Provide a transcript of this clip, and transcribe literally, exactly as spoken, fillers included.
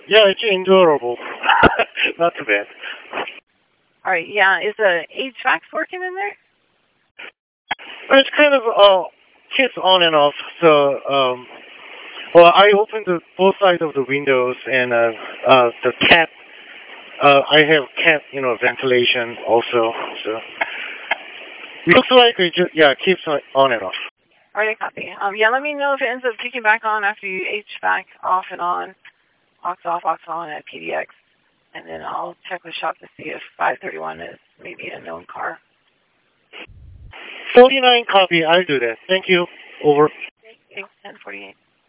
Yeah, it's endurable. Not too bad. All right, yeah. Is the H V A C working in there? But it's kind of uh, keeps on and off. So, um, well, I opened the, both sides of the windows, and uh, uh, the cat. Uh, I have cat, you know, ventilation also. So looks like it just yeah keeps on, on and off. All right, copy. Um, yeah, let me know if it ends up kicking back on after you H V A C off and on, aux off, aux on at P D X, and then I'll check with shop to see if five thirty-one is maybe a known car. forty-nine copy. I'll do that. Thank you. Over. Thanks, ten forty-eight.